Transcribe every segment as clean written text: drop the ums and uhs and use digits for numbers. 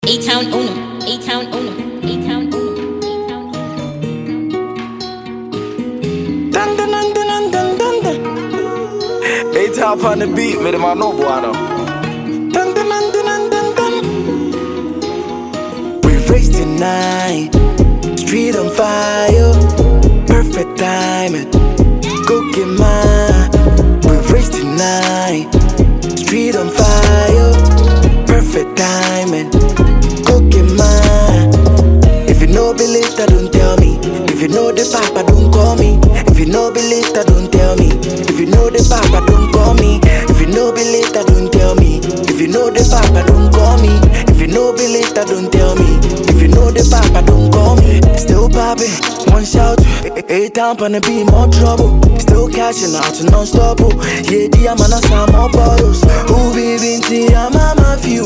A-Town Unum, A-Town Unum, A-Town Unum, A-Town Dun dun dun dun dun dun dun. A-Top on the beat, made my noble on him. Dun dun dun dun dun dun. We race tonight, street on fire, perfect timing. Go get mine. We race tonight, street on fire, perfect timing. Go get mine. If you know believe that, don't tell me. If you know the papa, don't call me. If you know believe that, don't tell me. If you know the papa, don't call me. If you know believe that, don't tell me. If you know the papa, don't call me. If you know believe that, don't tell me. If you know the papa, don't call me. Still popping, one shout. A-Town on the beat, more trouble. Still cashing out non-stop. Yeah, the man has some more bottles. Who be binti, I'm a mafia.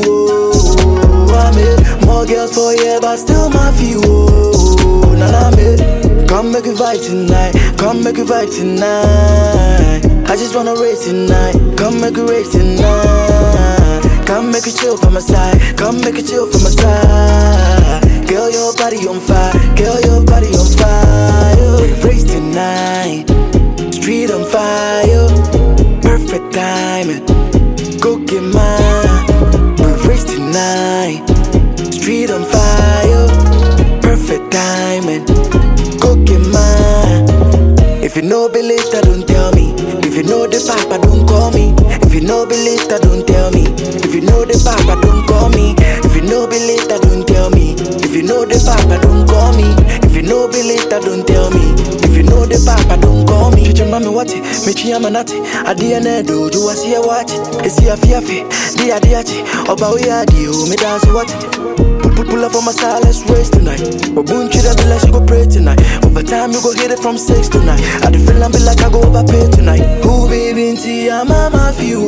I made more girls for you, but still mafia. Nah, made. Come make a vibe tonight. Come make a vibe tonight. I just wanna race tonight. Come make a race tonight. Come make it chill for my side. Come make it chill for my side. Girl, your body on fire. Girl, your body on fire. We race tonight. Street on fire. Perfect timing. Go get mine. We race tonight. Street on fire. Perfect timing. Go get mine. If you know believe that, don't tell me. If you know the papa, don't call me. If you know believe that, don't tell me. If you know the papa, don't call me. If you know believe that, don't tell me. If you know the papa, don't call me. If you know believe that, don't tell me. If you know the papa, don't call me. Chicha mami wati, mechi yamanati. Adi anedo, do I see a watch? Esi a fiafi, di adiachi. Oba we adi, me dance what? Pull up on my side, let's race tonight. But boom, chida be like she go pray tonight. Over time, you go hit it from 6 to 9. I do feel be like I go overpay tonight. Who baby into I'm a mafia.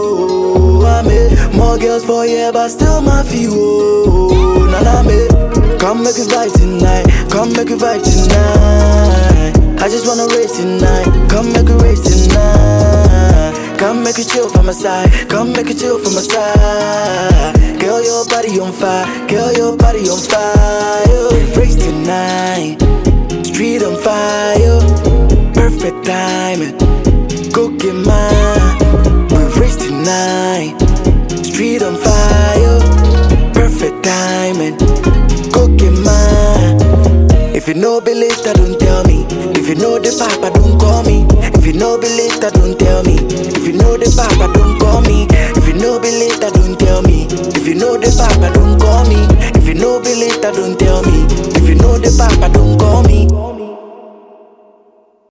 I made more girls for you, but still mafia. Nah, made. Come make a vibe tonight. Come make a vibe tonight. I just wanna race tonight. Come make a race tonight. Come make it chill for my side. Come make it chill for my side. Girl, your body on fire. Girl, your body on fire. We race tonight. Street on fire. Perfect timing. Go get mine. We race tonight. Street on fire. Perfect timing. Go get mine. If you know believe that, don't tell me. If you know the papa, don't call me. If you know believe that, don't tell me. If you know the papa, don't call me. If you know believe that, don't tell me. If you know the papa, don't call me. If you know believe that, don't tell me. If you know the papa, don't